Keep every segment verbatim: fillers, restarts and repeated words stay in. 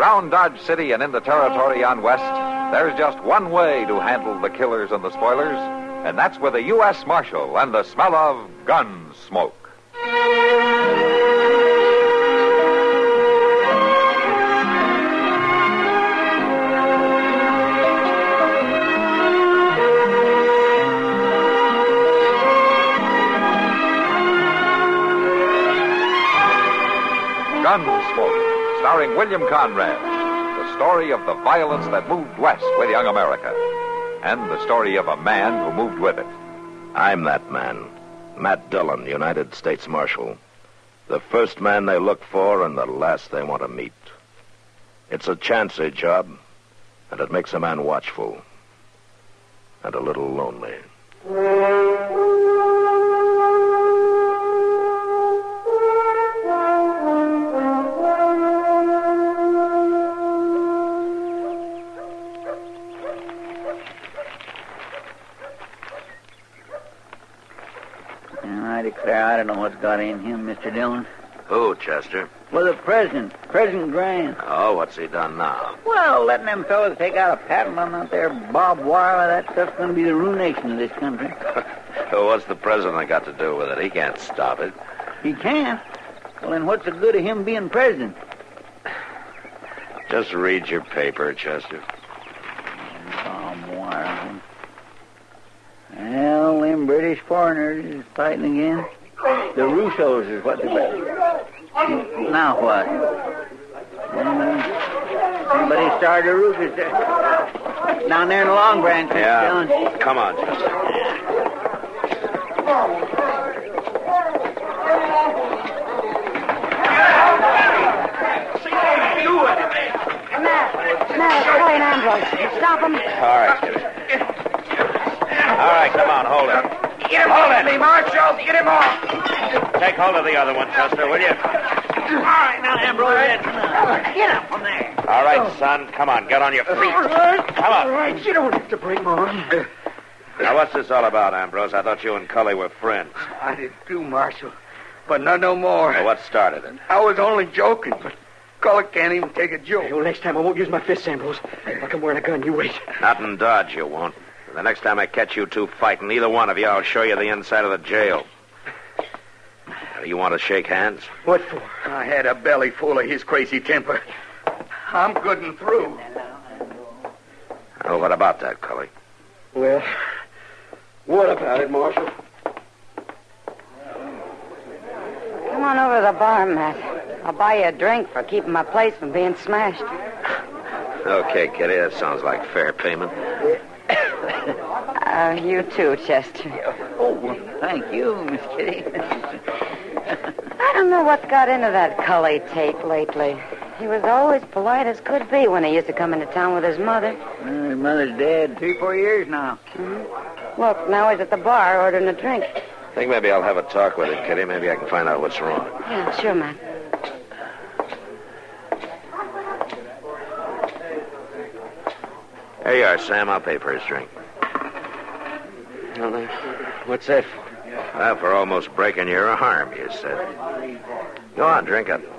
around Dodge City and in the territory on west, there's just one way to handle the killers and the spoilers, and that's with a U S Marshal and the smell of gun smoke. Gunsmoke, starring William Conrad. The story of the violence that moved west with young America. And the story of a man who moved with it. I'm that man. Matt Dillon, United States Marshal. The first man they look for and the last they want to meet. It's a chancy job, and it makes a man watchful. And a little lonely. I declare I don't know what's got in him, Mister Dillon. Who, Chester? Well, the president, President Grant. Oh, what's he done now? Well, letting them fellas take out a patent on that there barbed wire, that stuff's going to be the ruination of this country. What's the president got to do with it? He can't stop it. He can't? Well, then what's the good of him being president? Just read your paper, Chester. Barbed wire. Well, them British foreigners is fighting again. The Russos is what they're fighting. Now what? Uh, somebody started a Russians there. Down there in the Long Branch. Yeah. Dylan. Come on, Chester. Matt, Matt, it's Cully and Ambrose. Stop him. All right, Chester. All right, come on, hold it. Get him off me, Marshal. Get him off. Take hold of the other one, Chester, will you? All right, now, Ambrose. Get up from there. All right, son. Come on, get on your feet. All right. Come on. All right, you don't have to break my arm. Now, what's this all about, Ambrose? I thought you and Cully were friends. I did too, Marshal. But not no more. Well, what started it? I was only joking, but Cully can't even take a joke. Well, next time I won't use my fists, Ambrose. Like I'm wearing a gun, you wait. Not in Dodge, you won't. The next time I catch you two fighting, either one of you, I'll show you the inside of the jail. Now, you want to shake hands? What for? I had a belly full of his crazy temper. I'm good and through. Oh, what about that, Cully? Well, what about it, Marshal? Come on over to the bar, Matt. I'll buy you a drink for keeping my place from being smashed. Okay, Kitty, that sounds like fair payment. Uh, you too, Chester. Oh, well, thank you, Miss Kitty. I don't know what's got into that Cully Tate lately. He was always polite as could be when he used to come into town with his mother. Well, his mother's dead three, four years now. Mm-hmm. Look, now he's at the bar ordering a drink. I think maybe I'll have a talk with him, Kitty. Maybe I can find out what's wrong. Yeah, sure, Matt. Here you are, Sam. I'll pay for his drink. Well, uh, what's that for? Well, for almost breaking your arm, you said. Go on, drink up.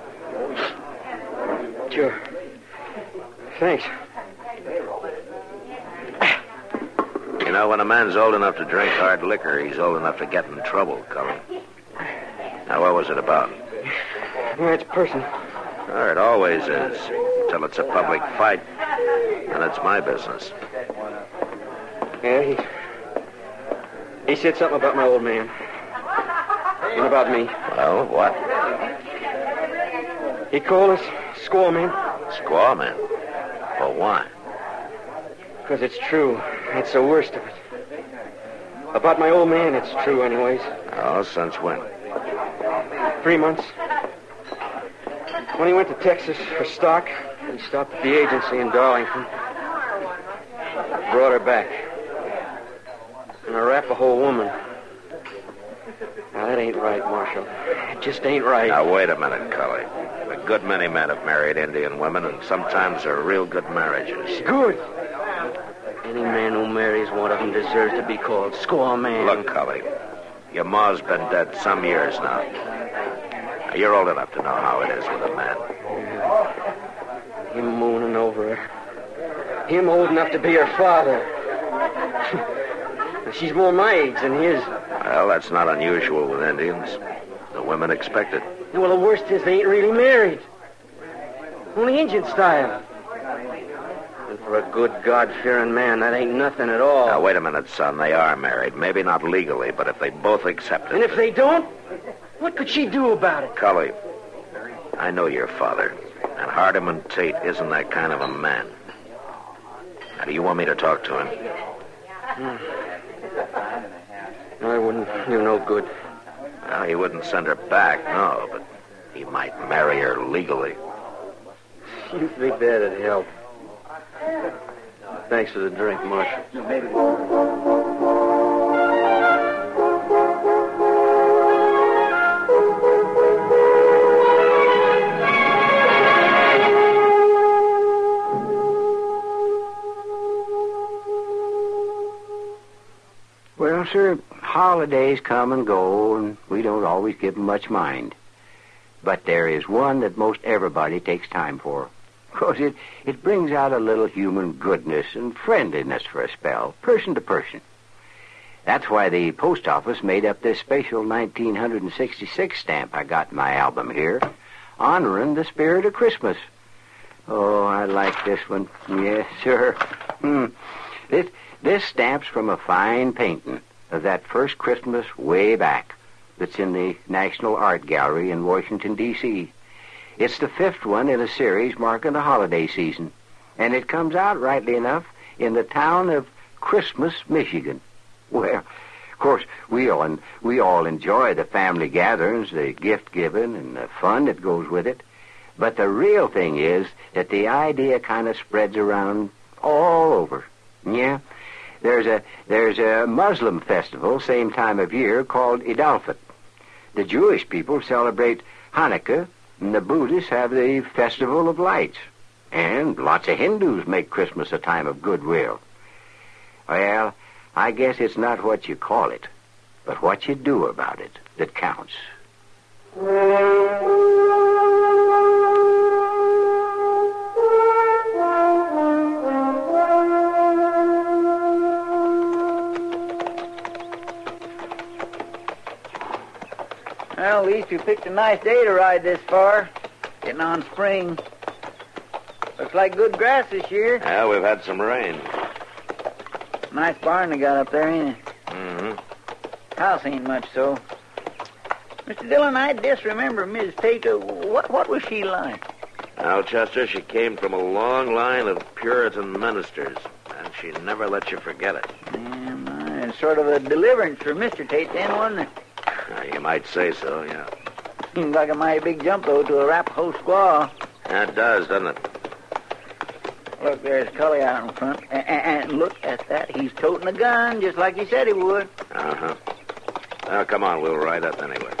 Sure. Thanks. You know, when a man's old enough to drink hard liquor, he's old enough to get in trouble, Cully. Now, what was it about? Well, it's personal. Oh, it always is. Until it's a public fight. And it's my business. Yeah, he... He said something about my old man. And about me. Well, what? He called us squaw men. Squaw men? Well, why? Because it's true. It's the worst of it. About my old man, it's true anyways. Oh, since when? Three months. When he went to Texas for stock, he stopped at the agency in Darlington. Brought her back. An Arapaho woman. Now, that ain't right, Marshal. It just ain't right. Now, wait a minute, Cully. A good many men have married Indian women, and sometimes they're real good marriages. Good. Any man who marries one of them deserves to be called squaw man. Look, Cully, your ma's been dead some years now. Now, you're old enough to know how it is with a man. Him mooning over her. Him old enough to be her father. She's more my age than his. Well, that's not unusual with Indians. The women expect it. Well, the worst is they ain't really married. Only Indian style. And for a good, God-fearing man, that ain't nothing at all. Now, wait a minute, son. They are married. Maybe not legally, but if they both accept it... And if they don't, what could she do about it? Cully, I know your father, and Hardiman Tate isn't that kind of a man. Now, do you want me to talk to him? Hmm. I wouldn't do no good. Well, he wouldn't send her back, no, but he might marry her legally. You think that'd help? Thanks for the drink, Marshal. Well, sir, holidays come and go, and we don't always give 'em much mind. But there is one that most everybody takes time for. Because it, it brings out a little human goodness and friendliness for a spell, person to person. That's why the post office made up this special nineteen sixty-six stamp I got in my album here, honoring the spirit of Christmas. Oh, I like this one. Yes, sir. Hmm. This, this stamp's from a fine painting of that first Christmas way back that's in the National Art Gallery in Washington, D C It's the fifth one in a series marking the holiday season, and it comes out, rightly enough, in the town of Christmas, Michigan. Well, of course, we all, we all enjoy the family gatherings, the gift-giving, and the fun that goes with it. But the real thing is that the idea kind of spreads around all over. Yeah, there's a there's a Muslim festival same time of year called Eid al-Fitr. The Jewish people celebrate Hanukkah, and the Buddhists have the Festival of Lights. And lots of Hindus make Christmas a time of goodwill. Well, I guess it's not what you call it, but what you do about it that counts. Well, at least you picked a nice day to ride this far. Getting on spring. Looks like good grass this year. Yeah, we've had some rain. Nice barn they got up there, ain't it? Mm-hmm. House ain't much so. Mister Dillon, I just remember Miss Tate. Uh, what, what was she like? Now, Chester, she came from a long line of Puritan ministers, and she never let you forget it. Yeah, my, it's sort of a deliverance for Mister Tate then, wasn't it? Uh, you might say so, yeah. Seems like a mighty big jump, though, to a Arapaho squaw. Yeah, it does, doesn't it? Look, there's Cully out in front. And, and look at that. He's toting a gun, just like he said he would. Uh-huh. Well, come on, we'll ride up anyway.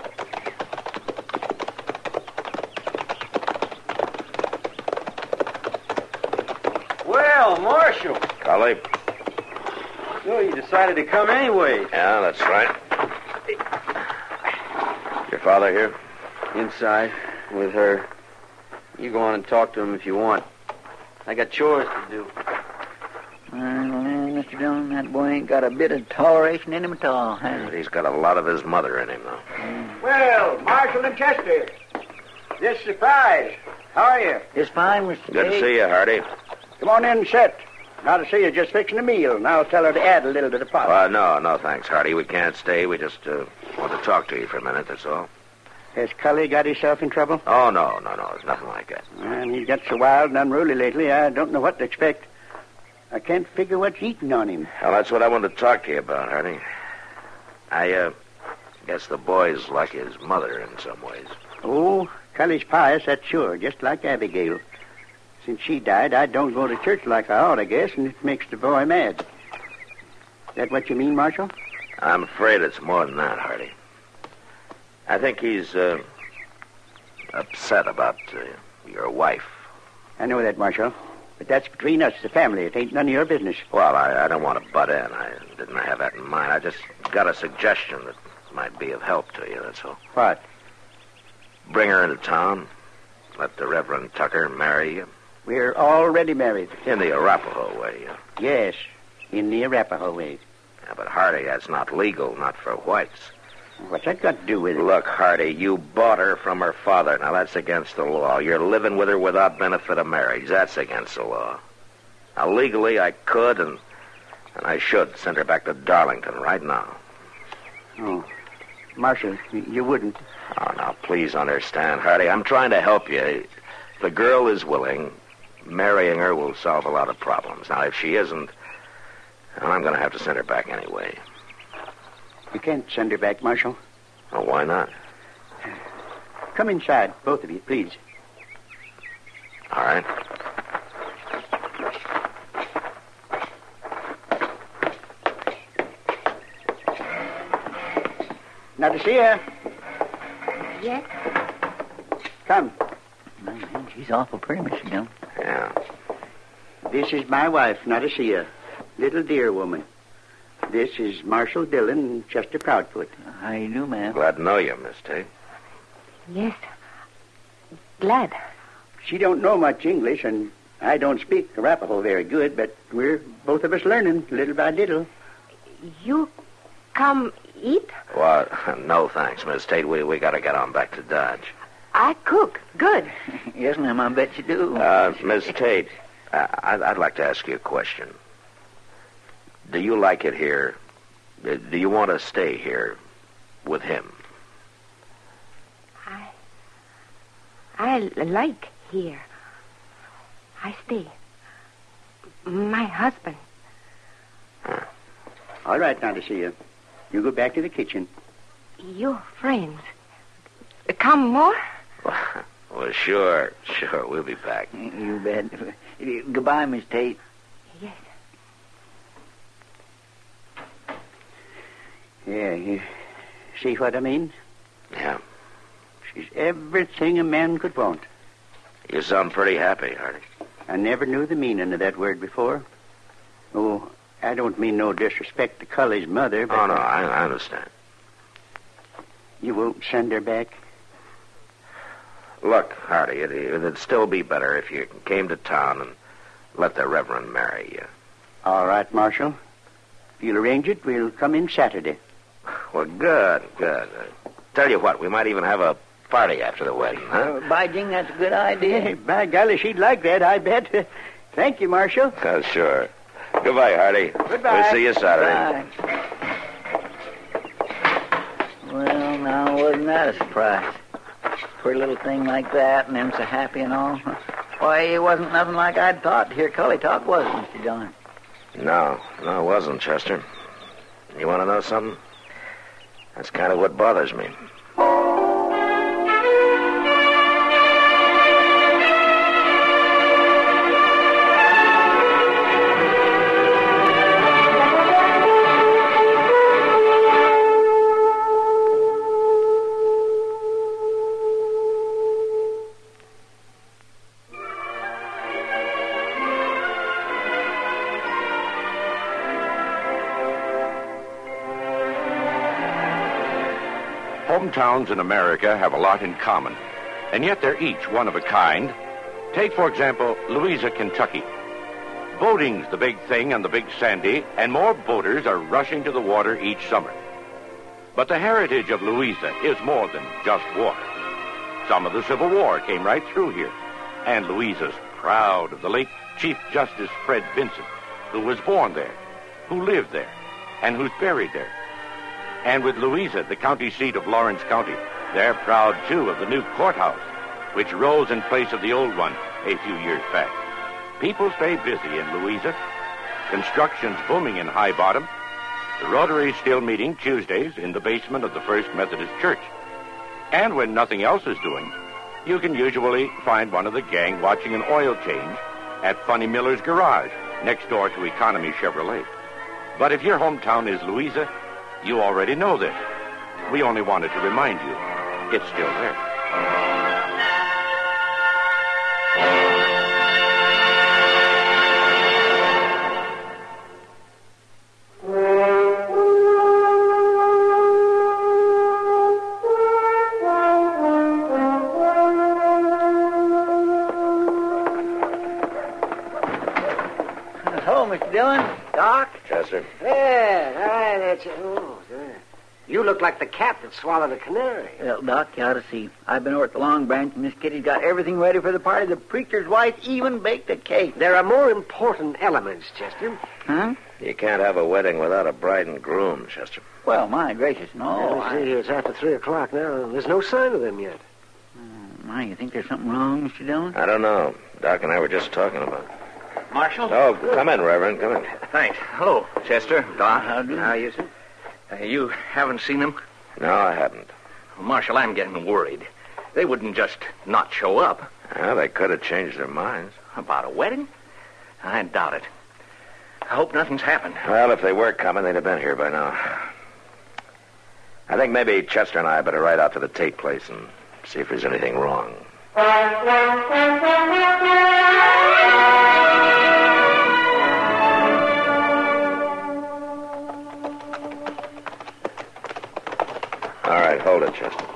Well, Marshal. Cully? So you decided to come anyway. Yeah, that's right. Your father here? Inside, with her. You go on and talk to him if you want. I got chores to do. Well, Mister Dillon, that boy ain't got a bit of toleration in him at all, has he? He's got a lot of his mother in him, though. Mm. Well, Marshal and Chester, this surprise. How are you? It's fine, Mister Good to see you, Hardy. Come on in and sit. Now to see you just fixing a meal, and I'll tell her to add a little to the pot. Uh, no, no, thanks, Hardy. We can't stay. We just uh, want to talk to you for a minute, that's all. Has Cully got himself in trouble? Oh, no, no, no. It's nothing like that. And he gets so wild and unruly lately, I don't know what to expect. I can't figure what's eating on him. Well, that's what I wanted to talk to you about, Hardy. I, uh, guess the boy's like his mother in some ways. Oh, Cully's pious, that's sure, just like Abigail. Since she died, I don't go to church like I ought, I guess, and it makes the boy mad. Is that what you mean, Marshal? I'm afraid it's more than that, Hardy. I think he's, uh, upset about uh, your wife. I know that, Marshal. But that's between us, the family. It ain't none of your business. Well, I, I don't want to butt in. I didn't have that in mind. I just got a suggestion that might be of help to you, that's all. What? Bring her into town. Let the Reverend Tucker marry you. We're already married. In the Arapaho way, yeah. Yes, in the Arapaho way. Yeah, but Hardy, that's not legal, not for whites. What's that got to do with it? Look, Hardy, you bought her from her father. Now, that's against the law. You're living with her without benefit of marriage. That's against the law. Now, legally, I could and, and I should send her back to Darlington right now. Oh, Marshal, you wouldn't. Oh, now, please understand, Hardy. I'm trying to help you. If the girl is willing, marrying her will solve a lot of problems. Now, if she isn't, well, I'm going to have to send her back anyway. You can't send her back, Marshal. Well, why not? Come inside, both of you, please. All right. Now to see her. Yes? Come. Man, she's awful pretty, Mister Dillon. Yeah. This is my wife, Nadesia. Little dear woman. This is Marshal Dillon and Chester Proudfoot. How you do, ma'am? Glad to know you, Miss Tate. Yes. Glad. She don't know much English, and I don't speak Arapaho very good, but we're both of us learning little by little. You come eat? Well, no thanks, Miss Tate. We, we got to get on back to Dodge. I cook. Good. Yes, ma'am, I bet you do. Uh, Miss Tate, uh, I'd, I'd like to ask you a question. Do you like it here? Do you want to stay here with him? I... I like here. I stay. My husband. Huh. All right, Nadesia. You go back to the kitchen. Your friends. Come more? Well, sure, sure. We'll be back. You bet. Goodbye, Miss Tate. Yes. Yeah, you see what I mean? Yeah. She's everything a man could want. You sound pretty happy, Hardy. I never knew the meaning of that word before. Oh, I don't mean no disrespect to Cully's mother, but... Oh, no, I, I understand. You won't send her back? Look, Hardy, it, it'd still be better if you came to town and let the Reverend marry you. All right, Marshal. If you'll arrange it, we'll come in Saturday. Well, good, good. Uh, tell you what, we might even have a party after the wedding, huh? Uh, by jing, that's a good idea. Hey, by golly, she'd like that, I bet. Thank you, Marshal. Uh, sure. Goodbye, Hardy. Goodbye. We'll see you Saturday. Bye. Well, now, wasn't that a surprise? Pretty little thing like that, and them so happy and all. Why, it wasn't nothing like I'd thought to hear Cully talk, was it, Mister Dillon? No, no, it wasn't, Chester. You want to know something? That's kind of what bothers me. Hometowns in America have a lot in common, and yet they're each one of a kind. Take, for example, Louisa, Kentucky. Boating's the big thing on the Big Sandy, and more boaters are rushing to the water each summer. But the heritage of Louisa is more than just water. Some of the Civil War came right through here, and Louisa's proud of the late Chief Justice Fred Vinson, who was born there, who lived there, and who's buried there. And with Louisa, the county seat of Lawrence County, they're proud, too, of the new courthouse, which rose in place of the old one a few years back. People stay busy in Louisa. Construction's booming in High Bottom. The Rotary's still meeting Tuesdays in the basement of the First Methodist Church. And when nothing else is doing, you can usually find one of the gang watching an oil change at Funny Miller's garage, next door to Economy Chevrolet. But if your hometown is Louisa, you already know this. We only wanted to remind you, it's still there. Doc? Chester. There, all right, that's it. Oh, there. You look like the cat that swallowed a canary. Well, Doc, you ought to see. I've been over at the Long Branch, and Miss Kitty's got everything ready for the party. The preacher's wife even baked a cake. There are more important elements, Chester. Huh? You can't have a wedding without a bride and groom, Chester. Well, my gracious, no. Oh, I... see, it's after three o'clock now. There's no sign of them yet. Oh, my, you think there's something wrong, Mister Dillon? I don't know. Doc and I were just talking about it. Marshal? Oh, come in, Reverend. Come in. Thanks. Hello, Chester. Doc. How do you? How you, sir? Uh, you haven't seen them? No, I haven't. Well, Marshal, I'm getting worried. They wouldn't just not show up. Well, they could have changed their minds. About a wedding? I doubt it. I hope nothing's happened. Well, if they were coming, they'd have been here by now. I think maybe Chester and I better ride out to the Tate place and see if there's anything wrong. All right, hold it, Chester.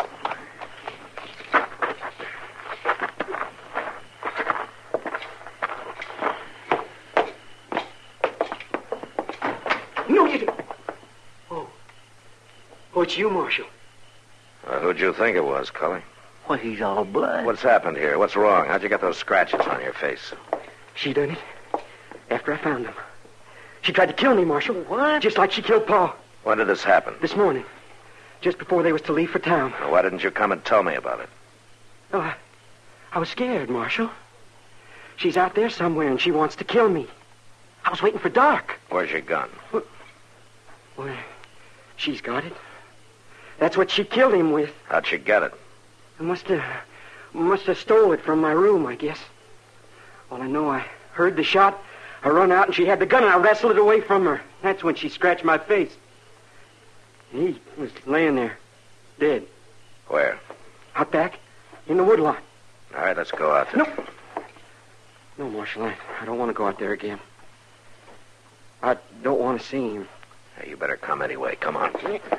No, you didn't. Oh. Oh, it's you, Marshal. Well, who'd you think it was, Cully? Well, he's all blood. What's happened here? What's wrong? How'd you get those scratches on your face? She done it after I found them. She tried to kill me, Marshal. What? Just like she killed Pa. When did this happen? This morning. Just before they was to leave for town. Well, why didn't you come and tell me about it? Oh, I, I was scared, Marshal. She's out there somewhere, and she wants to kill me. I was waiting for Doc. Where's your gun? Well, well, she's got it. That's what she killed him with. How'd she get it? I must have, must have stole it from my room, I guess. All I know, I heard the shot. I run out, and she had the gun, and I wrestled it away from her. That's when she scratched my face. He was laying there, dead. Where? Out back, in the woodlot. All right, let's go out there. No. No, Marshal, I, I don't want to go out there again. I don't want to see him. Hey, you better come anyway. Come on.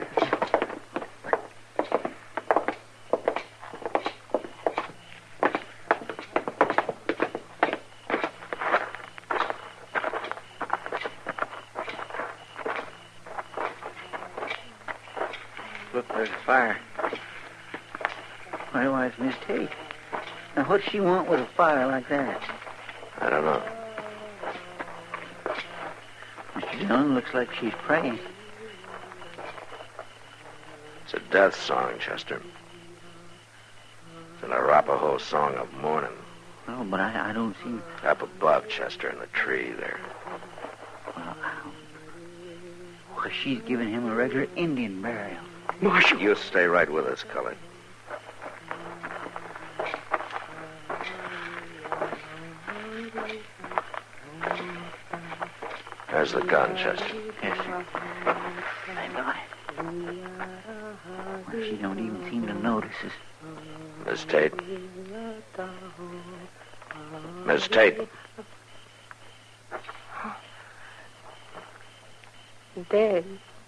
Look, there's a fire. Why, why, it's Miss Tate. Now, what's she want with a fire like that? I don't know. Mister Dillon, looks like she's praying. It's a death song, Chester. It's an Arapaho song of mourning. Oh, but I, I don't see... Up above, Chester, in the tree there. Well, well, she's giving him a regular Indian burial. Marshal! You stay right with us, Cully. There's the gun, Chester. Yes, sir. I got it. Well, she don't even seem to notice us. Miss Tate. Miss Tate. Dead.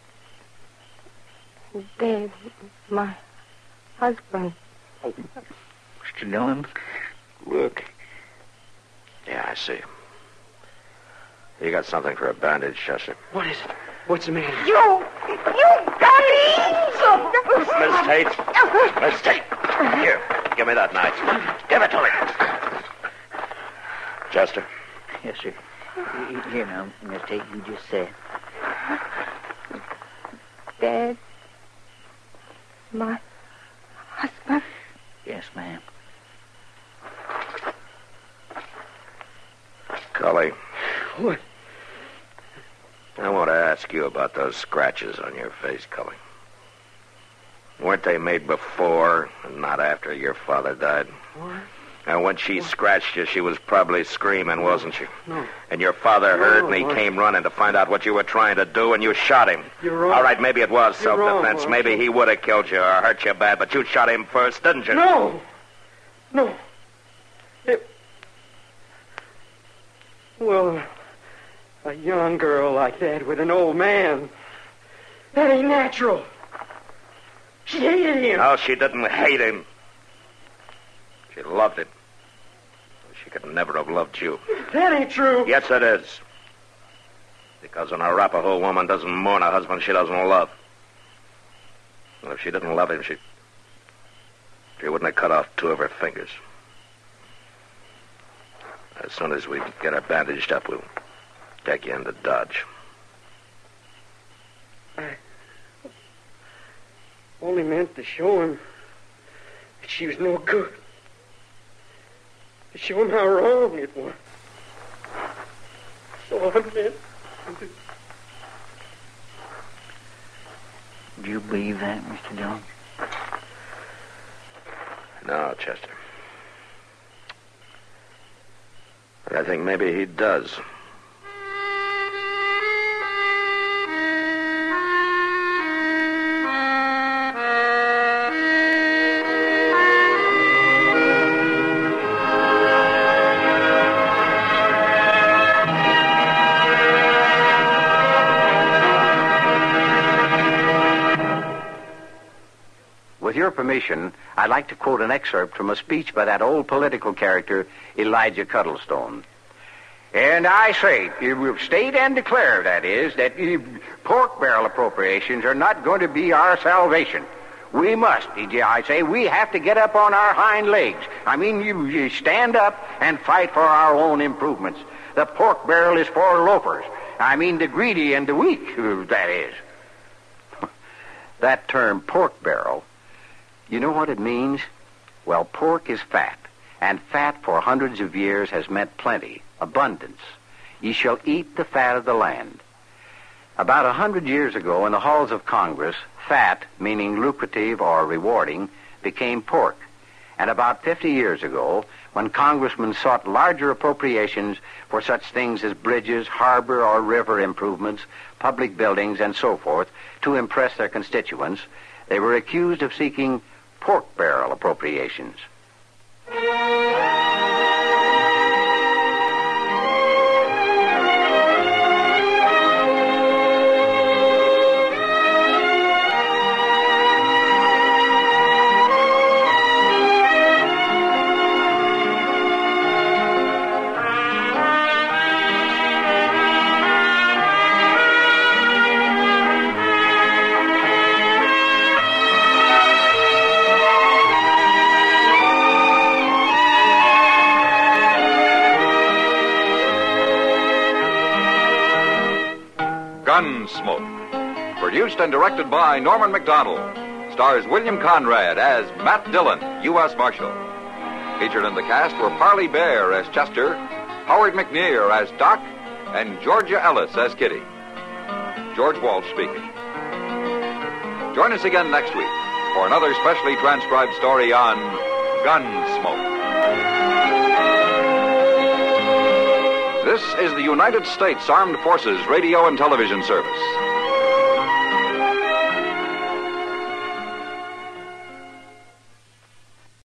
Dead. My husband. Mister Dillon, look. Yeah, I see. You got something for a bandage, Chester. What is it? What's the matter? You! You got it! Miss Tate. Miss Tate. Here, give me that knife. Give it to me. Chester. Yes, sir. Here now, Miss Tate, you just said. Dead. My husband. Yes, ma'am. Cully. What? I want to ask you about those scratches on your face, Cully. Weren't they made before and not after your father died? What? And when she scratched you, she was probably screaming, wasn't she? No. And your father No, heard, and he Mark. came running to find out what you were trying to do, and you shot him. You're wrong. All right, maybe it was You're wrong, self-defense. Mark. Maybe he would have killed you or hurt you bad, but you shot him first, didn't you? No! No. It... Well, a young girl like that with an old man, that ain't natural. She hated him. No, she didn't hate him. She loved him. She could never have loved you. That ain't true. Yes, it is. Because an Arapaho woman doesn't mourn a husband she doesn't love. And if she didn't love him, she... she wouldn't have cut off two of her fingers. As soon as we get her bandaged up, we'll take you into Dodge. I only meant to show him that she was no good. To show him how wrong it was. So I meant. Do you believe that, Mister Dillon? No, Chester. But I think maybe he does. With your permission, I'd like to quote an excerpt from a speech by that old political character, Elijah Cuddlestone. And I say, we've state and declare, that is, that pork barrel appropriations are not going to be our salvation. We must, I say, we have to get up on our hind legs. I mean, you, you stand up and fight for our own improvements. The pork barrel is for loafers. I mean, the greedy and the weak, that is. That term, pork barrel, you know what it means? Well, pork is fat, and fat for hundreds of years has meant plenty, abundance. Ye shall eat the fat of the land. About a hundred years ago, in the halls of Congress, fat, meaning lucrative or rewarding, became pork. And about fifty years ago, when congressmen sought larger appropriations for such things as bridges, harbor or river improvements, public buildings, and so forth, to impress their constituents, they were accused of seeking pork barrel appropriations. Gunsmoke. Produced and directed by Norman Macdonald. Stars William Conrad as Matt Dillon, U S Marshal. Featured in the cast were Parley Bear as Chester, Howard McNear as Doc, and Georgia Ellis as Kitty. George Walsh speaking. Join us again next week for another specially transcribed story on Gunsmoke. This is the United States Armed Forces Radio and Television Service.